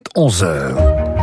11h.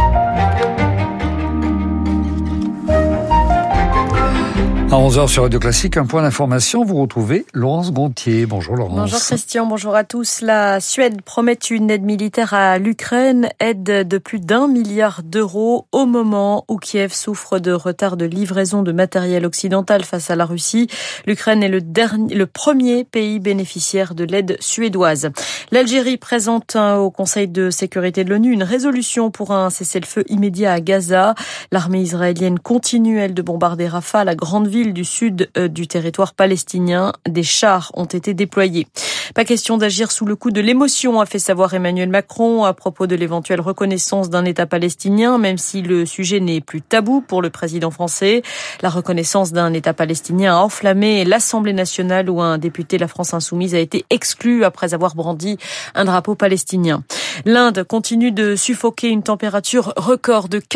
À 11h sur Radio Classique, un point d'information, vous retrouvez Laurence Gontier. Bonjour Laurence. Bonjour Christian, bonjour à tous. La Suède promet une aide militaire à l'Ukraine, aide de plus d'1 milliard d'euros au moment où Kiev souffre de retard de livraison de matériel occidental face à la Russie. L'Ukraine est le premier pays bénéficiaire de l'aide suédoise. L'Algérie présente au Conseil de sécurité de l'ONU une résolution pour un cessez-le-feu immédiat à Gaza. L'armée israélienne continue, elle, de bombarder Rafah, la grande ville du sud du territoire palestinien. Des chars ont été déployés. Pas question d'agir sous le coup de l'émotion, a fait savoir Emmanuel Macron à propos de l'éventuelle reconnaissance d'un État palestinien, même si le sujet n'est plus tabou pour le président français. La reconnaissance d'un État palestinien a enflammé l'Assemblée nationale où un député de la France insoumise a été exclu après avoir brandi un drapeau palestinien. L'Inde continue de suffoquer. Une température record de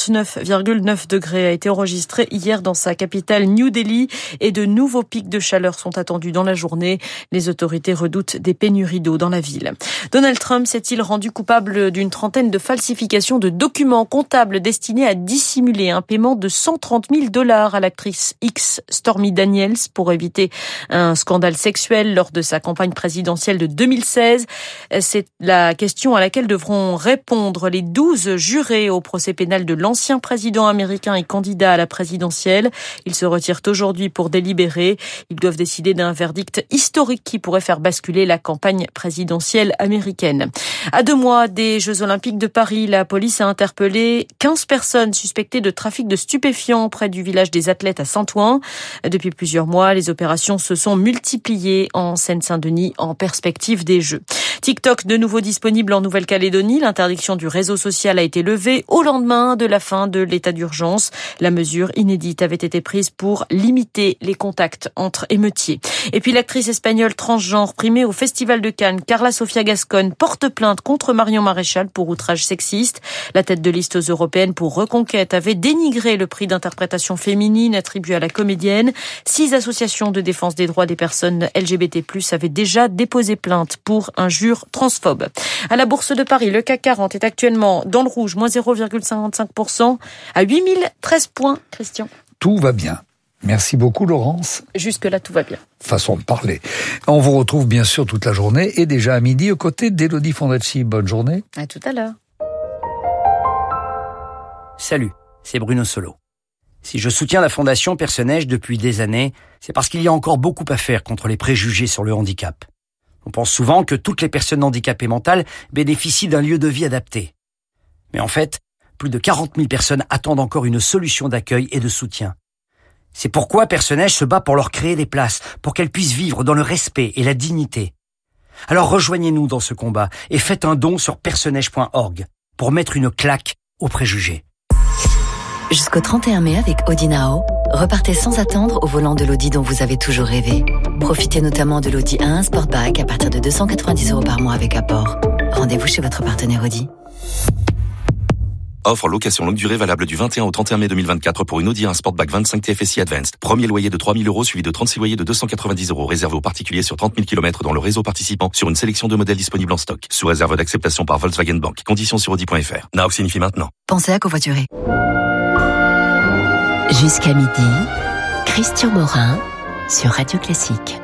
49,9 degrés a été enregistrée hier dans sa capitale New Delhi et de nouveaux pics de chaleur sont attendus dans la journée. Les autorités redoutent des pénuries d'eau dans la ville. Donald Trump s'est-il rendu coupable d'une trentaine de falsifications de documents comptables destinés à dissimuler un paiement de $130 000 à l'actrice X Stormy Daniels pour éviter un scandale sexuel lors de sa campagne présidentielle de 2016. C'est la question à laquelle devront répondre les 12 jurés au procès pénal de l'ancien président américain et candidat à la présidentielle. Ils se retirent aujourd'hui pour délibérer. Ils doivent décider d'un verdict historique qui pourrait faire basculer la campagne présidentielle américaine. À 2 mois des Jeux Olympiques de Paris, la police a interpellé 15 personnes suspectées de trafic de stupéfiants près du village des athlètes à Saint-Ouen. Depuis plusieurs mois, les opérations se sont multipliées en Seine-Saint-Denis en perspective des Jeux. TikTok, de nouveau disponible en Nouvelle-Calédonie. L'interdiction du réseau social a été levée au lendemain de la fin de l'état d'urgence. La mesure inédite avait été prise pour limiter les contacts entre émeutiers. Et puis l'actrice espagnole transgenre primée au Festival de Cannes, Carla Sofia Gascon, porte plainte contre Marion Maréchal pour outrage sexiste. La tête de liste aux européennes pour Reconquête avait dénigré le prix d'interprétation féminine attribué à la comédienne. 6 associations de défense des droits des personnes LGBT+, avaient déjà déposé plainte pour injures transphobes. À la Bourse de Paris, le CAC 40 est actuellement dans le rouge, moins 0,55% à 8013 points. Christian. Tout va bien. Merci beaucoup Laurence. Jusque-là, tout va bien. Façon de parler. On vous retrouve bien sûr toute la journée et déjà à midi aux côtés d'Élodie Fondacci. Bonne journée. À tout à l'heure. Salut, c'est Bruno Solo. Si je soutiens la Fondation Personnage depuis des années, c'est parce qu'il y a encore beaucoup à faire contre les préjugés sur le handicap. On pense souvent que toutes les personnes handicapées mentales bénéficient d'un lieu de vie adapté. Mais en fait, plus de 40 000 personnes attendent encore une solution d'accueil et de soutien. C'est pourquoi Personnage se bat pour leur créer des places, pour qu'elles puissent vivre dans le respect et la dignité. Alors rejoignez-nous dans ce combat et faites un don sur personnage.org pour mettre une claque aux préjugés. Jusqu'au 31 mai avec Audi Now, repartez sans attendre au volant de l'Audi dont vous avez toujours rêvé. Profitez notamment de l'Audi A1 Sportback à partir de 290 € par mois avec apport. Rendez-vous chez votre partenaire Audi. Offre location longue durée valable du 21 au 31 mai 2024 pour une Audi A1 Sportback 25 TFSI Advanced. Premier loyer de 3 000 € suivi de 36 loyers de 290 € réservé aux particuliers sur 30 000 km dans le réseau participant sur une sélection de modèles disponibles en stock. Sous réserve d'acceptation par Volkswagen Bank. Conditions sur Audi.fr. Now signifie maintenant. Pensez à covoiturer. Jusqu'à midi, Christian Morin sur Radio Classique.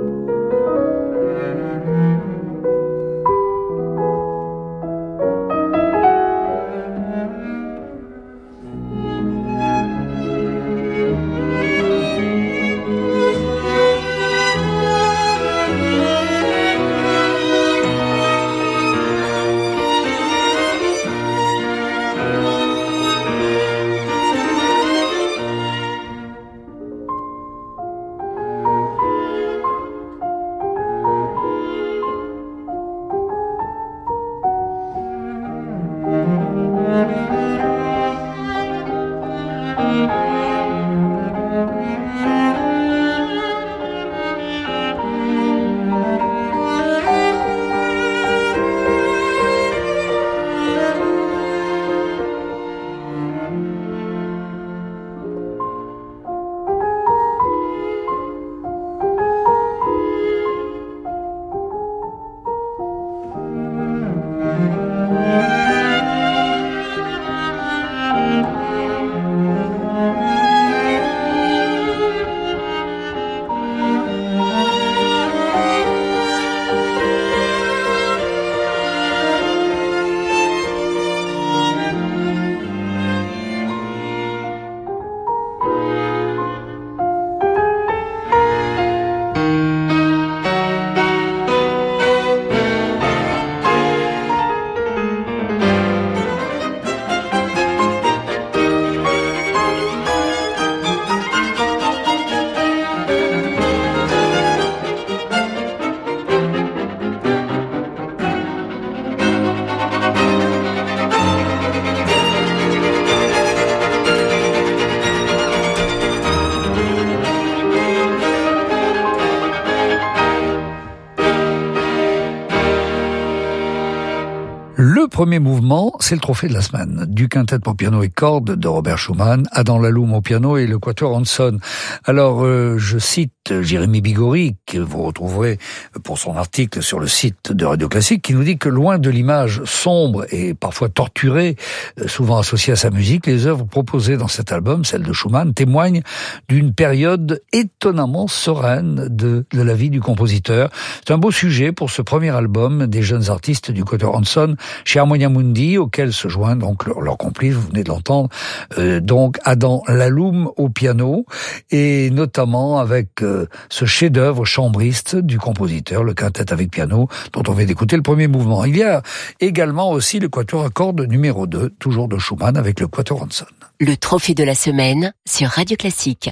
Le premier mouvement, c'est le trophée de la semaine, du quintet pour piano et cordes de Robert Schumann, Adam Laloum au piano et le quatuor Hanson. Alors, je cite Jérémy Bigori, que vous retrouverez pour son article sur le site de Radio Classique, qui nous dit que loin de l'image sombre et parfois torturée, souvent associée à sa musique, les œuvres proposées dans cet album, celles de Schumann, témoignent d'une période étonnamment sereine de la vie du compositeur. C'est un beau sujet pour ce premier album des jeunes artistes du quatuor Hanson chez Harmonia Mundi, auquel se joint donc leur complice, vous venez de l'entendre, donc Adam Laloum au piano, et notamment avec ce chef-d'œuvre chambriste du compositeur, le quintet avec piano, dont on vient d'écouter le premier mouvement. Il y a également aussi le quatuor à cordes numéro 2, toujours de Schumann, avec le quatuor Hanson. Le trophée de la semaine sur Radio Classique.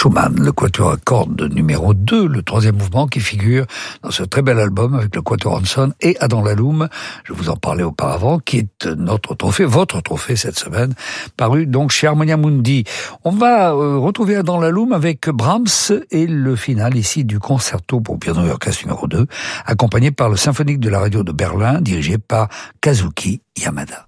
Schumann, le quatuor à cordes numéro 2, le troisième mouvement qui figure dans ce très bel album avec le quatuor Hanson et Adam Laloum, je vous en parlais auparavant, qui est notre trophée, votre trophée cette semaine, paru donc chez Harmonia Mundi. On va retrouver Adam Laloum avec Brahms et le final ici du concerto pour piano et orchestre numéro 2, accompagné par le symphonique de la radio de Berlin, dirigé par Kazuki Yamada.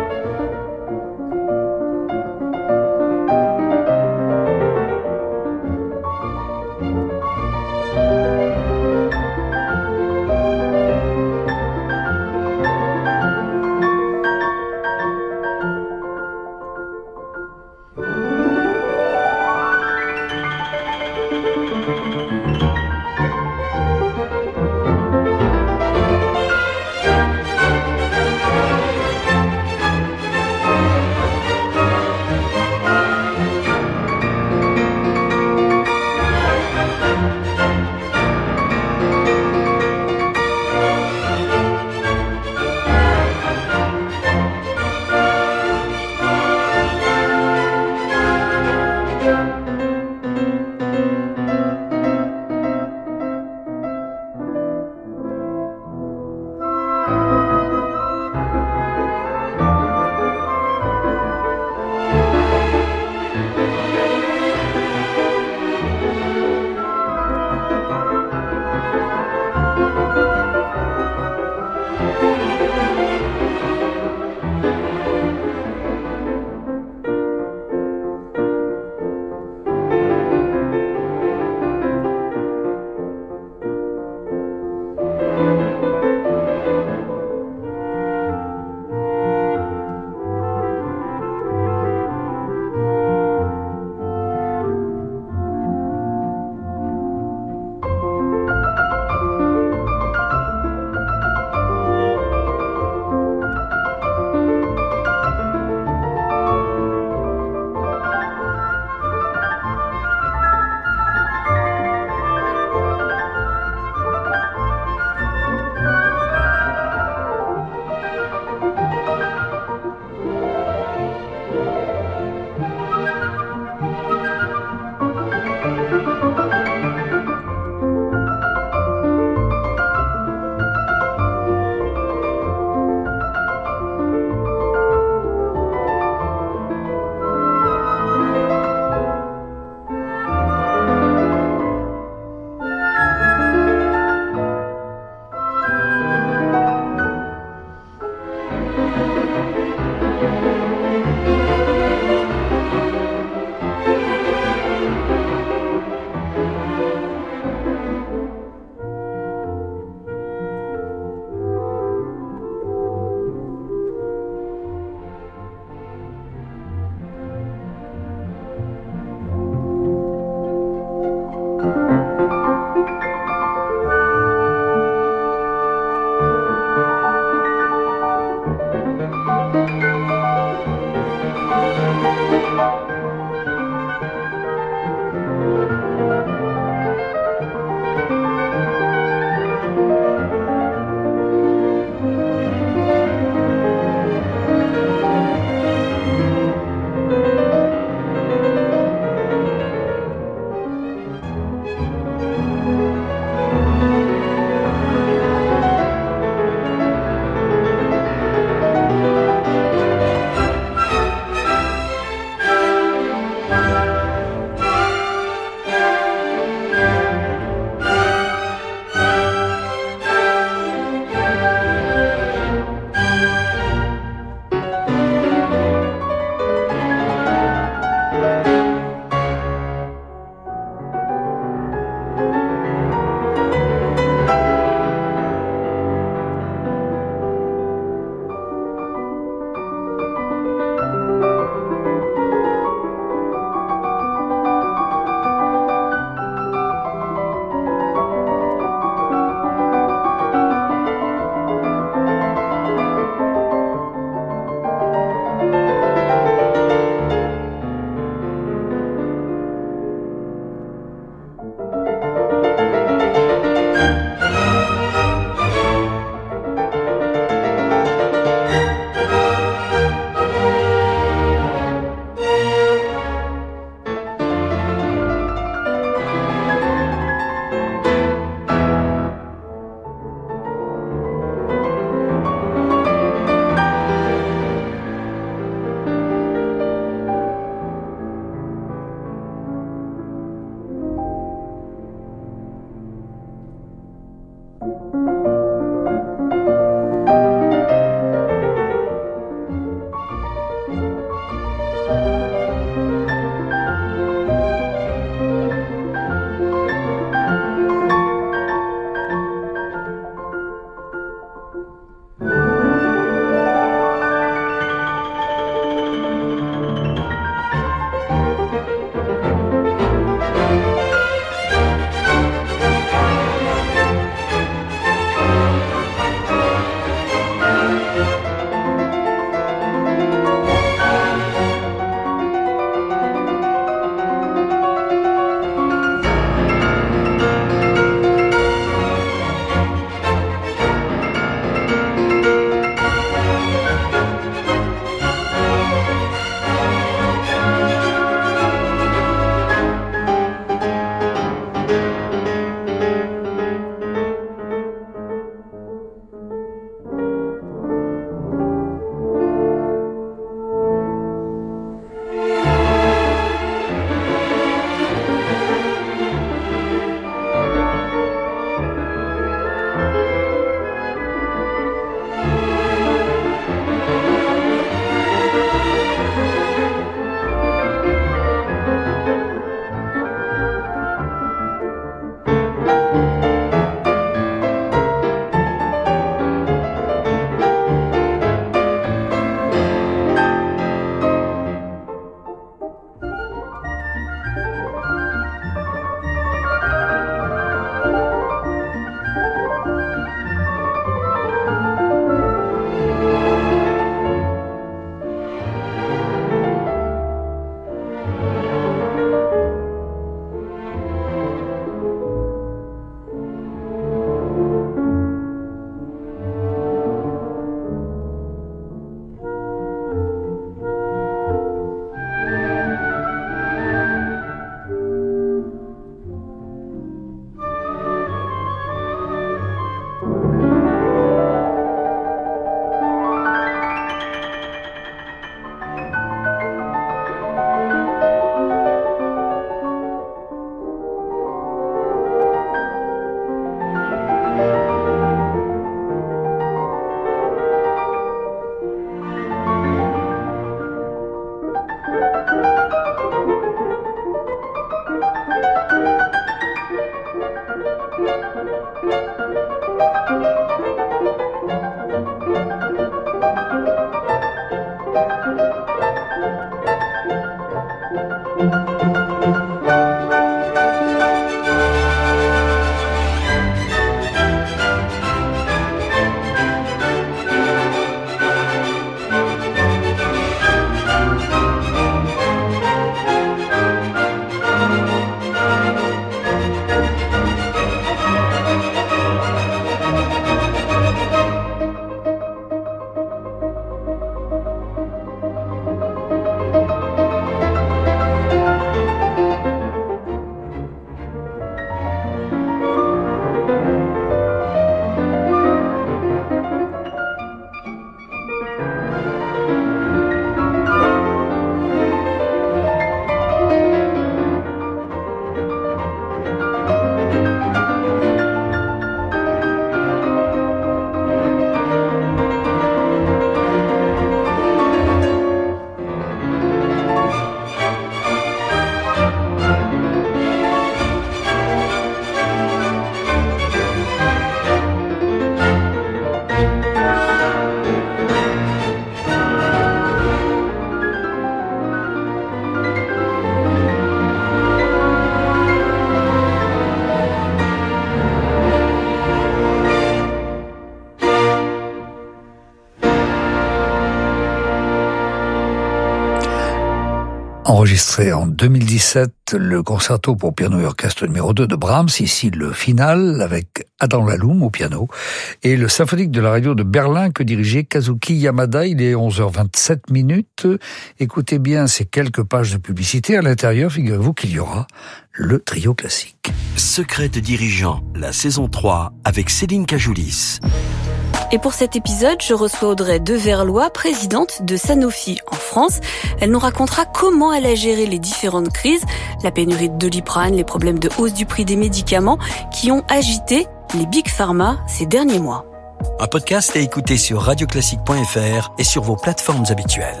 Enregistré en 2017, le concerto pour piano et orchestre numéro 2 de Brahms, ici le final avec Adam Laloum au piano, et le symphonique de la radio de Berlin que dirigeait Kazuki Yamada. Il est 11h27. Écoutez bien ces quelques pages de publicité. À l'intérieur, figurez-vous qu'il y aura le trio classique. Secret de dirigeant, la saison 3 avec Céline Cajoulis. Et pour cet épisode, je reçois Audrey Deverlois, présidente de Sanofi en France. Elle nous racontera comment elle a géré les différentes crises, la pénurie de Doliprane, les problèmes de hausse du prix des médicaments qui ont agité les Big Pharma ces derniers mois. Un podcast à écouter sur radioclassique.fr et sur vos plateformes habituelles.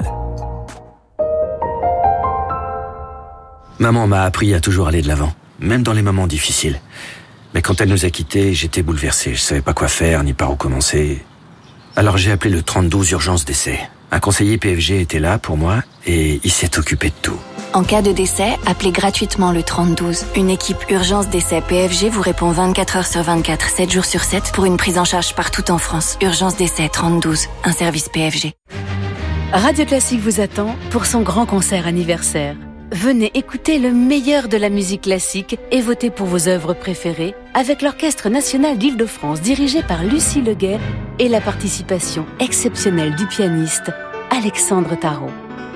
Maman m'a appris à toujours aller de l'avant, même dans les moments difficiles. Mais quand elle nous a quittés, j'étais bouleversé. Je savais pas quoi faire, ni par où commencer. Alors j'ai appelé le 32 urgence décès. Un conseiller PFG était là pour moi et il s'est occupé de tout. En cas de décès, appelez gratuitement le 3012. Une équipe urgence décès PFG vous répond 24 heures sur 24, 7 jours sur 7 pour une prise en charge partout en France. Urgence décès 3012, un service PFG. Radio Classique vous attend pour son grand concert anniversaire. Venez écouter le meilleur de la musique classique et votez pour vos œuvres préférées avec l'Orchestre national d'Île-de-France dirigé par Lucie Leguet et la participation exceptionnelle du pianiste Alexandre Tarot.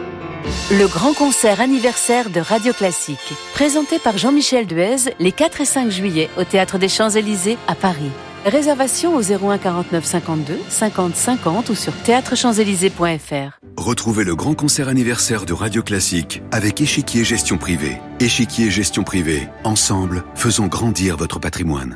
Le grand concert anniversaire de Radio Classique, présenté par Jean-Michel Duez les 4 et 5 juillet au Théâtre des Champs-Élysées à Paris. Réservation au 01 49 52 50 50 ou sur théâtrechamps-élysées.fr. Retrouvez le grand concert anniversaire de Radio Classique avec Échiquier Gestion Privée. Échiquier Gestion Privée. Ensemble, faisons grandir votre patrimoine.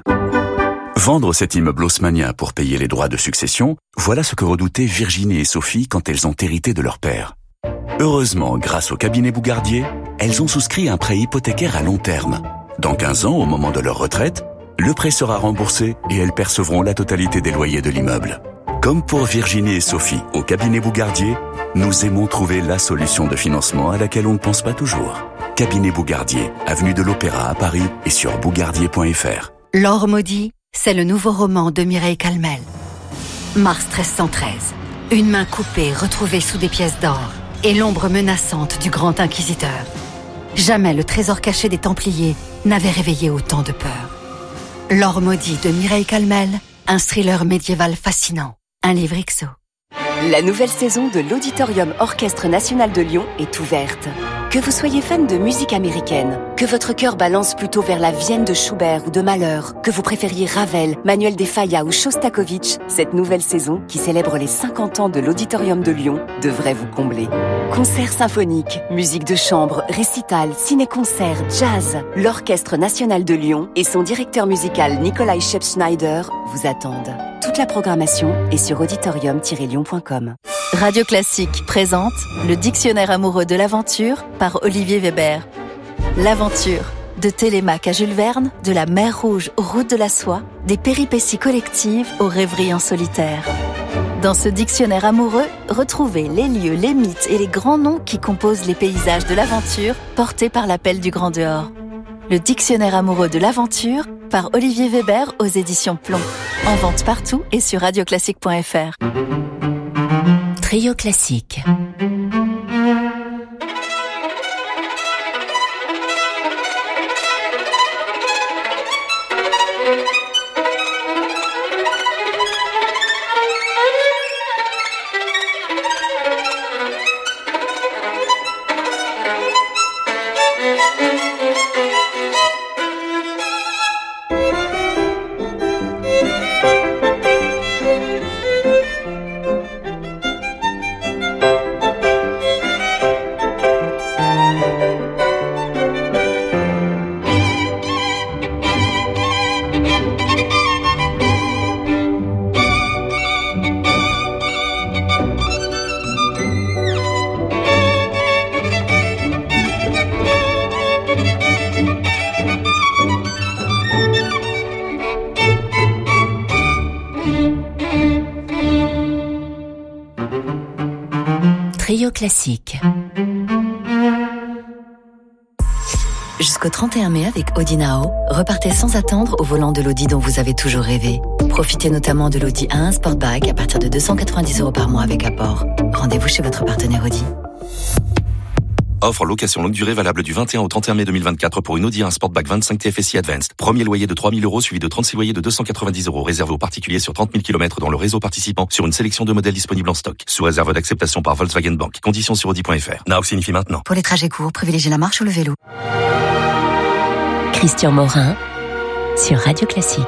Vendre cet immeuble haussmannien pour payer les droits de succession, voilà ce que redoutaient Virginie et Sophie quand elles ont hérité de leur père. Heureusement, grâce au cabinet Bougardier, elles ont souscrit un prêt hypothécaire à long terme. Dans 15 ans, au moment de leur retraite, le prêt sera remboursé et elles percevront la totalité des loyers de l'immeuble. Comme pour Virginie et Sophie, au cabinet Bougardier, nous aimons trouver la solution de financement à laquelle on ne pense pas toujours. Cabinet Bougardier, avenue de l'Opéra à Paris et sur bougardier.fr. L'or maudit, c'est le nouveau roman de Mireille Calmel. Mars 1313. Une main coupée retrouvée sous des pièces d'or et l'ombre menaçante du grand inquisiteur. Jamais le trésor caché des Templiers n'avait réveillé autant de peur. L'or maudit de Mireille Calmel, un thriller médiéval fascinant. Un livre XO. La nouvelle saison de l'Auditorium Orchestre National de Lyon est ouverte. Que vous soyez fan de musique américaine, que votre cœur balance plutôt vers la Vienne de Schubert ou de Mahler, que vous préfériez Ravel, Manuel de Falla ou Shostakovich, cette nouvelle saison, qui célèbre les 50 ans de l'Auditorium de Lyon, devrait vous combler. Concerts symphoniques, musique de chambre, récital, ciné-concert, jazz, l'Orchestre National de Lyon et son directeur musical Nikolai Schepp-Schneider vous attendent. Toute la programmation est sur auditorium-lyon.com. Radio Classique présente le dictionnaire amoureux de l'aventure par Olivier Weber. L'aventure, de Télémaque à Jules Verne, de la mer Rouge aux routes de la soie, des péripéties collectives aux rêveries en solitaire. Dans ce dictionnaire amoureux, retrouvez les lieux, les mythes et les grands noms qui composent les paysages de l'aventure portés par l'appel du grand dehors. Le dictionnaire amoureux de l'aventure par Olivier Weber aux éditions Plomb. En vente partout et sur radioclassique.fr. Trio classique. Trio classique. Jusqu'au 31 mai avec Audinao, repartez sans attendre au volant de l'Audi dont vous avez toujours rêvé. Profitez notamment de l'Audi A1 Sportback à partir de 290 € par mois avec apport. Rendez-vous chez votre partenaire Audi. Offre location longue durée valable du 21 au 31 mai 2024 pour une Audi A1 Sportback 25 TFSI Advanced. Premier loyer de 3 000 € suivi de 36 loyers de 290 € réservé aux particuliers sur 30 000 km dans le réseau participant sur une sélection de modèles disponibles en stock. Sous réserve d'acceptation par Volkswagen Bank. Conditions sur Audi.fr. Now signifie maintenant. Pour les trajets courts, privilégiez la marche ou le vélo. Christian Morin sur Radio Classique.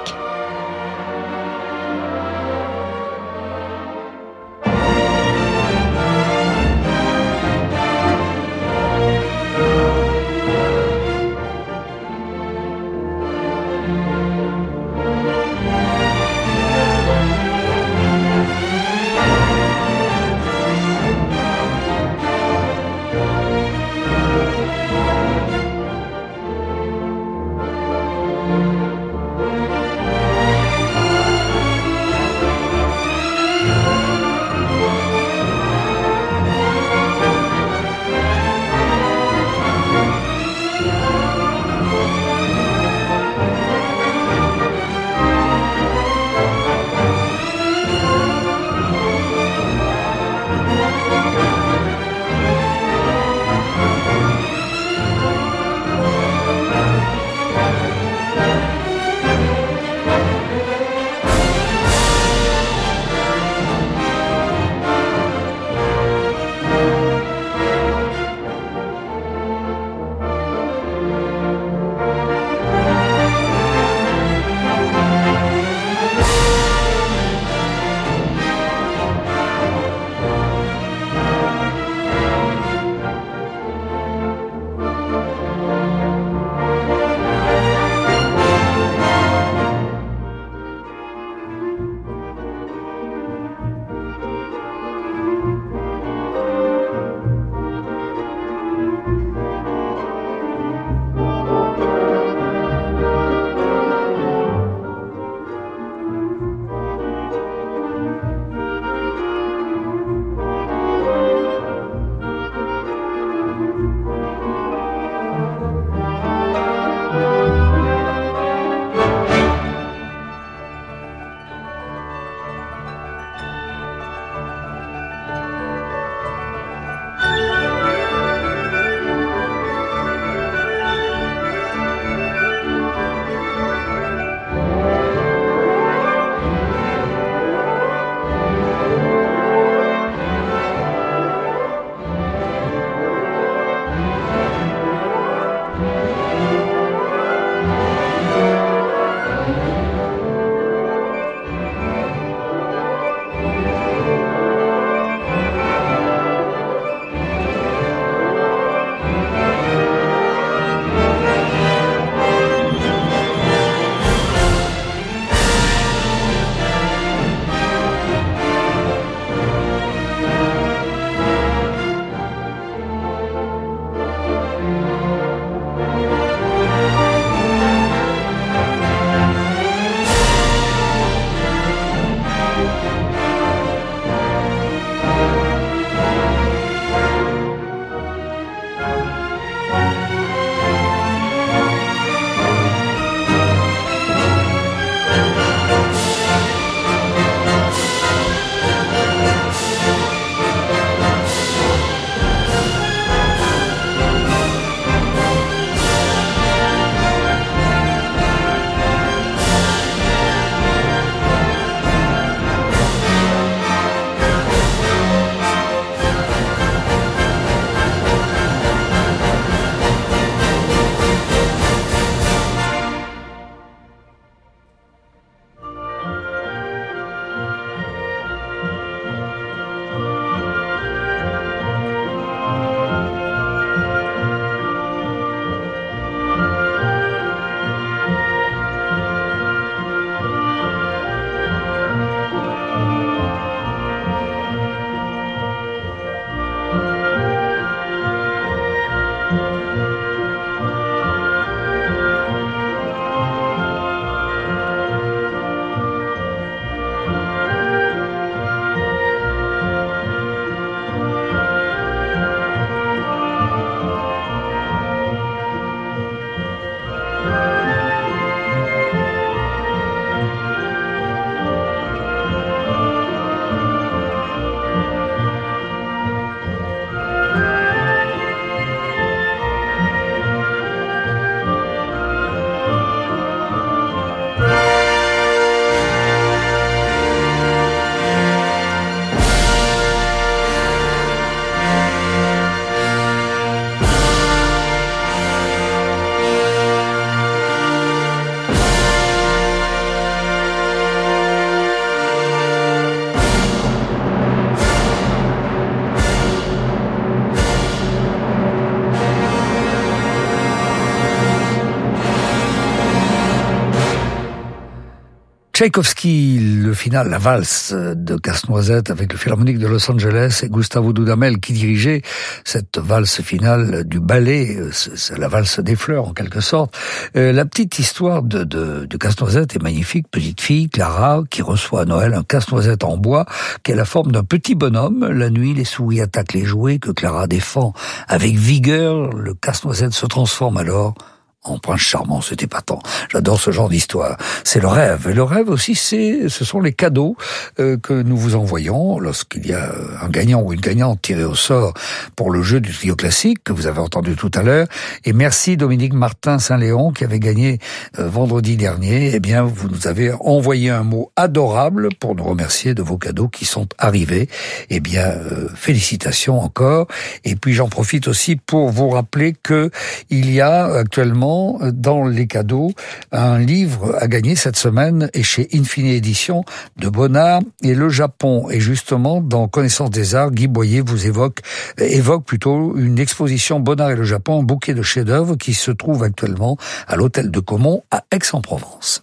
Tchaïkovski, le final, la valse de Casse-Noisette avec le Philharmonique de Los Angeles et Gustavo Dudamel qui dirigeait cette valse finale du ballet, c'est la valse des fleurs en quelque sorte. La petite histoire de Casse-Noisette est magnifique. Petite fille, Clara, qui reçoit à Noël un casse-noisette en bois qui a la forme d'un petit bonhomme. La nuit, les souris attaquent les jouets que Clara défend avec vigueur. Le casse-noisette se transforme alors en prince charmant, c'est épatant. J'adore ce genre d'histoire. C'est le rêve. Et le rêve aussi, ce sont les cadeaux que nous vous envoyons lorsqu'il y a un gagnant ou une gagnante tiré au sort pour le jeu du trio classique que vous avez entendu tout à l'heure. Et merci Dominique Martin-Saint-Léon qui avait gagné vendredi dernier. Eh bien, vous nous avez envoyé un mot adorable pour nous remercier de vos cadeaux qui sont arrivés. Eh bien, félicitations encore. Et puis, j'en profite aussi pour vous rappeler que il y a actuellement dans les cadeaux un livre à gagner cette semaine et chez Infini Éditions de Bonnard et le Japon. Et justement, dans Connaissance des Arts, Guy Boyer vous évoque plutôt une exposition Bonnard et le Japon, un bouquet de chefs-d'œuvre qui se trouve actuellement à l'hôtel de Caumont à Aix-en-Provence.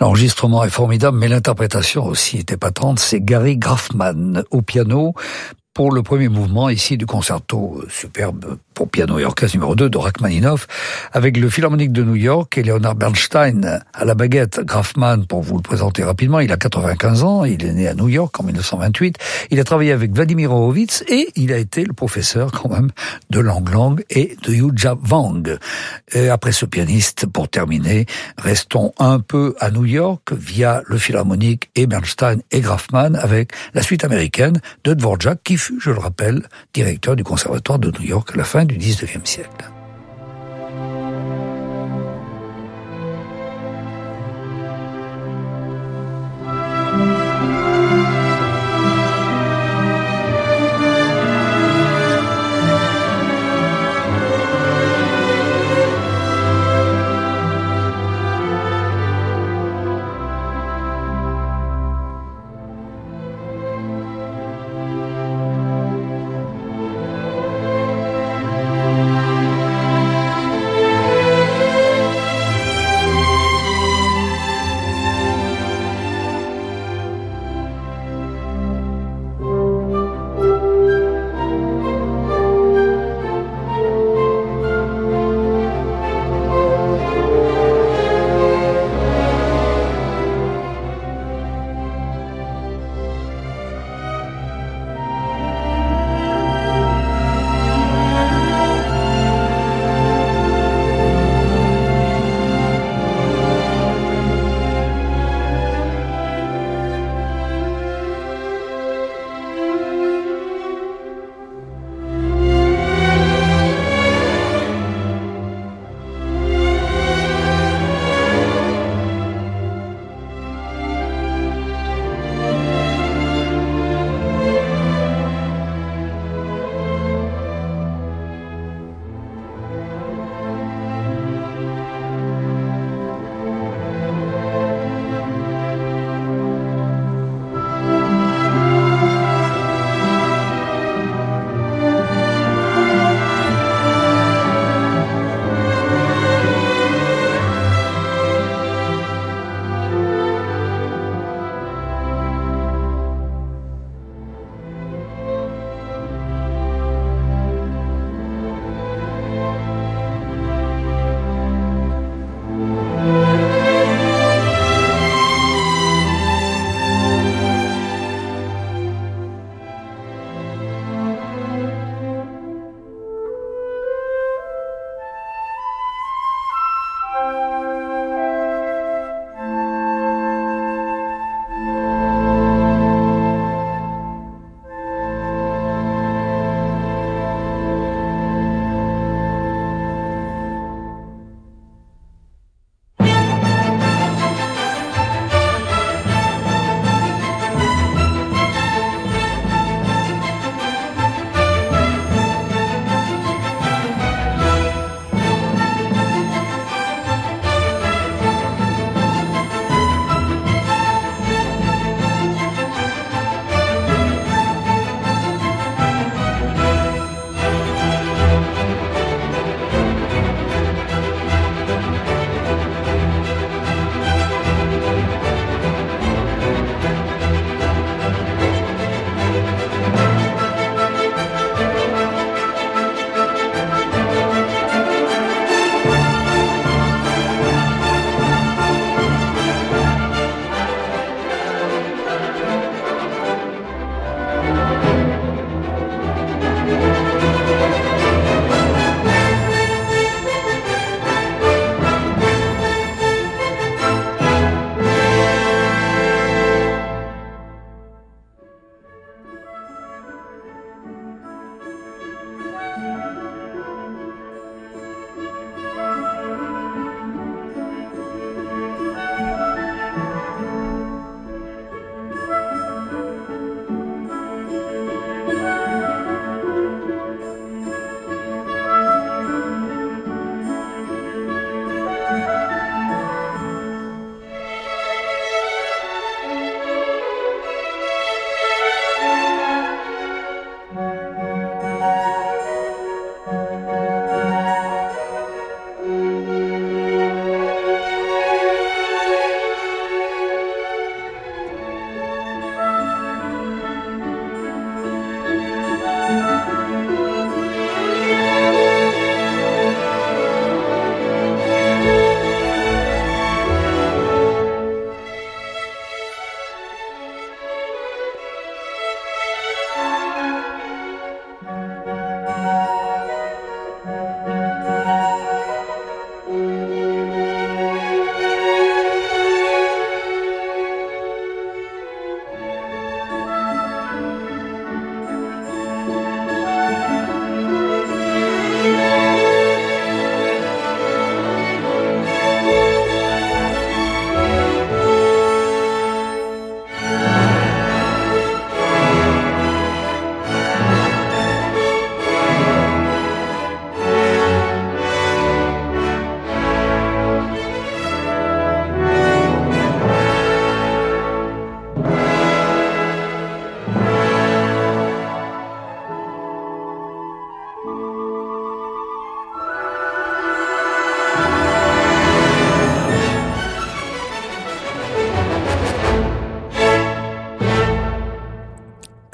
L'enregistrement est formidable, mais l'interprétation aussi est épatante. C'est Gary Grafman au piano pour le premier mouvement ici du concerto superbe pour piano et orchestre numéro 2 de Rachmaninoff, avec le Philharmonique de New York et Leonard Bernstein à la baguette. Grafman, pour vous le présenter rapidement, il a 95 ans, il est né à New York en 1928, il a travaillé avec Vladimir Horowitz et il a été le professeur quand même de Lang Lang et de Yuja Wang. Et après ce pianiste, pour terminer, restons un peu à New York via le Philharmonique et Bernstein et Grafman avec la suite américaine de Dvorak qui fut, je le rappelle, directeur du Conservatoire de New York à la fin du XIXe siècle.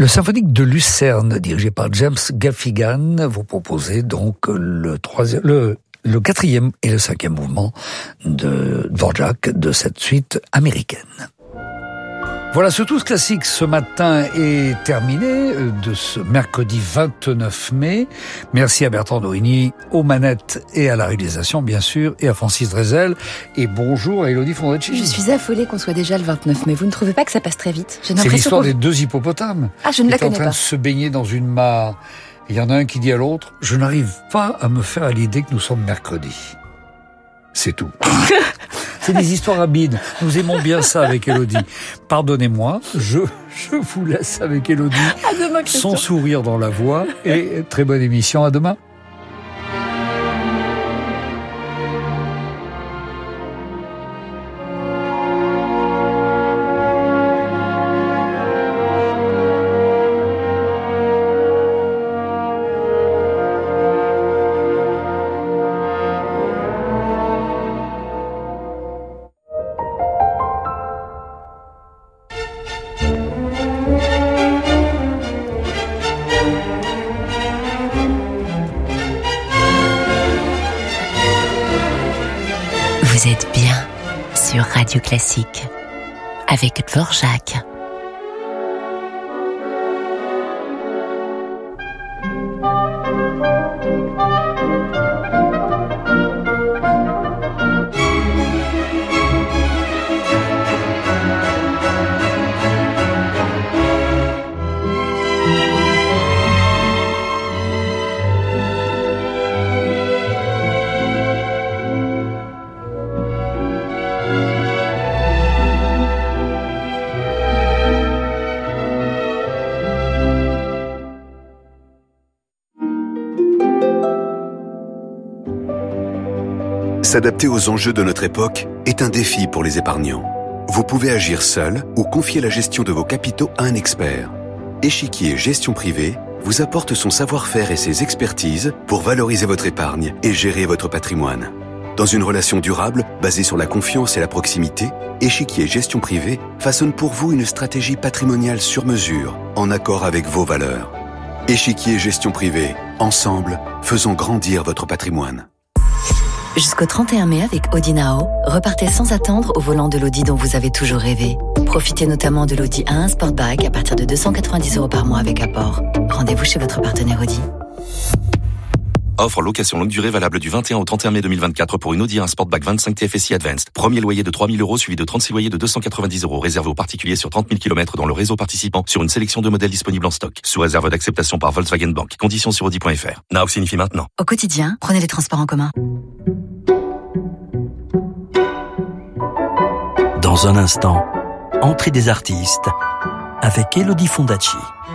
symphonique de Lucerne, dirigé par James Gaffigan, vous proposez donc le quatrième et le cinquième mouvement de Dvorak de cette suite américaine. Voilà, ce Tous Classique ce matin est terminé de ce mercredi 29 mai. Merci à Bertrand Dorigny, aux manettes et à la réalisation bien sûr, et à Francis Drezel. Et bonjour à Elodie Fondacci. Je suis affolée qu'on soit déjà le 29 mai. Vous ne trouvez pas que ça passe très vite? C'est l'histoire des deux hippopotames. Ah, je ne la connais pas. Qui étaient en train de se baigner dans une mare. Il y en a un qui dit à l'autre, je n'arrive pas à me faire à l'idée que nous sommes mercredi. C'est tout. C'est des histoires rapides. Nous aimons bien ça avec Elodie. Pardonnez-moi, je vous laisse avec Elodie. À demain, Christian. Son sourire dans la voix. Et très bonne émission. À demain. Vous êtes bien sur Radio Classique avec Dvorak. S'adapter aux enjeux de notre époque est un défi pour les épargnants. Vous pouvez agir seul ou confier la gestion de vos capitaux à un expert. Échiquier Gestion Privée vous apporte son savoir-faire et ses expertises pour valoriser votre épargne et gérer votre patrimoine. Dans une relation durable, basée sur la confiance et la proximité, Échiquier Gestion Privée façonne pour vous une stratégie patrimoniale sur mesure, en accord avec vos valeurs. Échiquier Gestion Privée, ensemble, faisons grandir votre patrimoine. Jusqu'au 31 mai avec Audi Now, repartez sans attendre au volant de l'Audi dont vous avez toujours rêvé. Profitez notamment de l'Audi A1 Sportback à partir de 290 € par mois avec apport. Rendez-vous chez votre partenaire Audi. Offre location longue durée valable du 21 au 31 mai 2024 pour une Audi A1 Sportback 25 TFSI Advanced. Premier loyer de 3 000 € suivi de 36 loyers de 290 € réservé aux particuliers sur 30 000 km dans le réseau participant sur une sélection de modèles disponibles en stock. Sous réserve d'acceptation par Volkswagen Bank. Conditions sur Audi.fr. Now signifie maintenant. Au quotidien, prenez les transports en commun. Dans un instant, entrée des artistes avec Elodie Fondacci.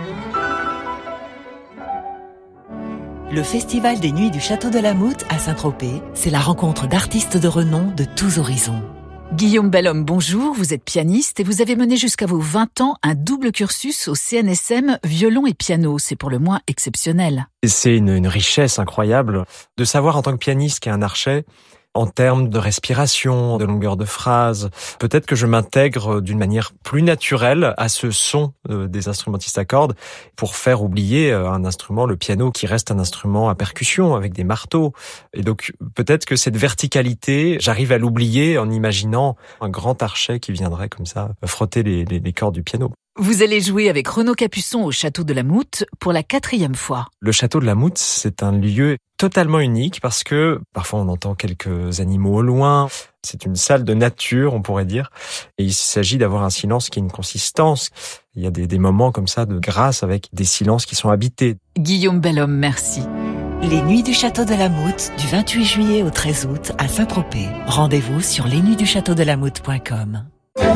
Le Festival des Nuits du Château de la Moute à Saint-Tropez, c'est la rencontre d'artistes de renom de tous horizons. Guillaume Bellhomme, bonjour, vous êtes pianiste et vous avez mené jusqu'à vos 20 ans un double cursus au CNSM violon et piano. C'est pour le moins exceptionnel. C'est une richesse incroyable de savoir en tant que pianiste qu'un archet, en termes de respiration, de longueur de phrase, peut-être que je m'intègre d'une manière plus naturelle à ce son des instrumentistes à cordes pour faire oublier un instrument, le piano, qui reste un instrument à percussion avec des marteaux. Et donc peut-être que cette verticalité, j'arrive à l'oublier en imaginant un grand archet qui viendrait comme ça frotter les cordes du piano. Vous allez jouer avec Renaud Capuçon au Château de la Moute pour la 4e fois. Le Château de la Moute, c'est un lieu totalement unique parce que parfois on entend quelques animaux au loin. C'est une salle de nature, on pourrait dire. Et il s'agit d'avoir un silence qui a une consistance. Il y a des moments comme ça de grâce avec des silences qui sont habités. Guillaume Bellhomme, merci. Les Nuits du Château de la Moute, du 28 juillet au 13 août à Saint-Tropez. Rendez-vous sur lesnuitsduchâteaudelamoute.com.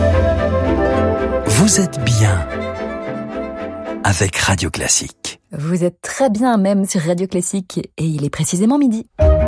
Vous êtes bien avec Radio Classique. Vous êtes très bien même sur Radio Classique et il est précisément midi.